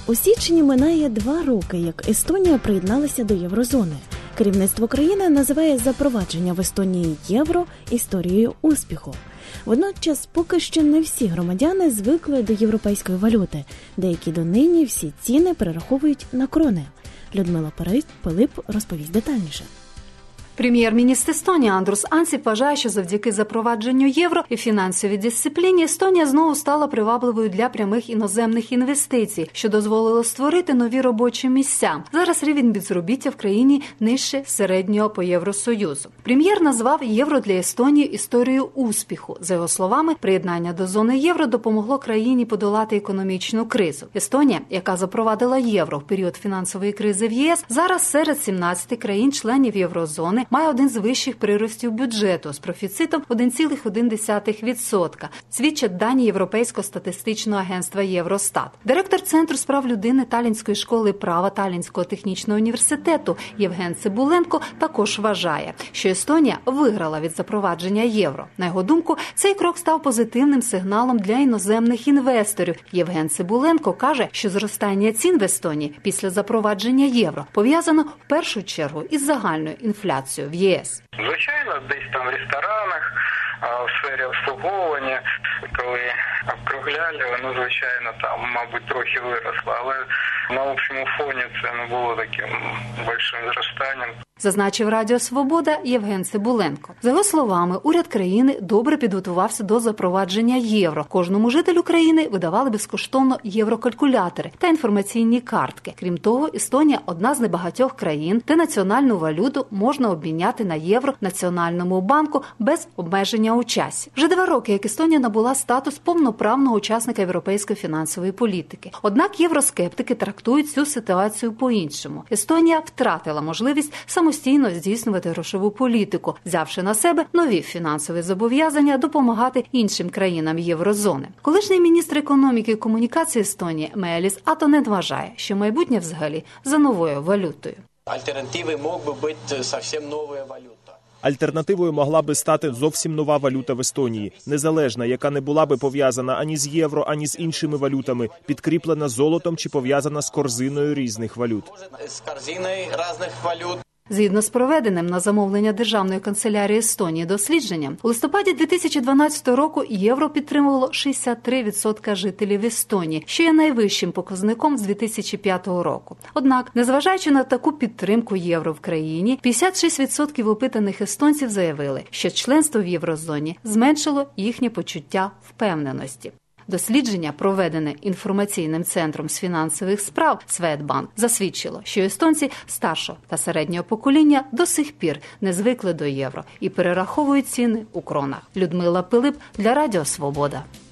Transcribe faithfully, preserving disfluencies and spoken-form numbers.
У січні минає два роки, як Естонія приєдналася до Єврозони. Керівництво країни називає запровадження в Естонії євро історією успіху. Водночас, поки що не всі громадяни звикли до європейської валюти. Деякі донині всі ціни перераховують на крони. Людмила Пилип розповість детальніше. Прем'єр-міністр Естонії Андрус Ансіп вважає, що завдяки запровадженню євро і фінансовій дисципліні Естонія знову стала привабливою для прямих іноземних інвестицій, що дозволило створити нові робочі місця. Зараз рівень безробіття в країні нижче середнього по Євросоюзу. Прем'єр назвав євро для Естонії історією успіху. За його словами, приєднання до зони євро допомогло країні подолати економічну кризу. Естонія, яка запровадила євро в період фінансової кризи в ЄС, зараз серед сімнадцяти країн-членів Єврозони має один з вищих приростів бюджету з профіцитом один цілих одна десята відсотка, свідчать дані Європейського статистичного агентства Євростат. Директор Центру справ людини Талінської школи права Талінського технічного університету Євген Цибуленко також вважає, що Естонія виграла від запровадження євро. На його думку, цей крок став позитивним сигналом для іноземних інвесторів. Євген Цибуленко каже, що зростання цін в Естонії після запровадження євро пов'язано в першу чергу із загальною інфляцією в ЄС. Звичайно, десь там в ресторанах, в сфері обслуговування, коли обкругляли, воно, звичайно, там, мабуть, трохи виросло, але на общому фоні це не було таким великим зростанням. Зазначив Радіо Свобода Євген Цибуленко. За його словами, уряд країни добре підготувався до запровадження євро. Кожному жителю країни видавали безкоштовно єврокалькулятори та інформаційні картки. Крім того, Естонія – одна з небагатьох країн, де національну валюту можна обміняти на євро в Національному банку без обмеження у часі. Вже два роки, як Естонія набула статус повноправного учасника європейської фінансової політики. Однак євроскептики трактують цю ситуацію по-іншому. Естонія втратила можливість самостійно здійснювати грошову політику, взявши на себе нові фінансові зобов'язання допомагати іншим країнам Єврозони. Колишній міністр економіки і комунікації Естонії Мееліс Атонен вважає, що майбутнє взагалі за новою валютою. Альтернативою мог би бути зовсім нова валюта. Альтернативою могла би стати зовсім нова валюта в Естонії, незалежна, яка не була би пов'язана ані з євро, ані з іншими валютами, підкріплена золотом чи пов'язана з корзиною різних валют. З корзиною різних валют. Згідно з проведеним на замовлення Державної канцелярії Естонії дослідженням, у листопаді дві тисячі дванадцятого року євро підтримувало шістдесят три відсотки жителів Естонії, що є найвищим показником з дві тисячі п'ятого року. Однак, незважаючи на таку підтримку євро в країні, п'ятдесят шість відсотків опитаних естонців заявили, що членство в Єврозоні зменшило їхнє почуття впевненості. Дослідження, проведене інформаційним центром з фінансових справ Swedbank, засвідчило, що естонці старшого та середнього покоління до сих пір не звикли до євро і перераховують ціни у кронах. Людмила Пилип для Радіо Свобода.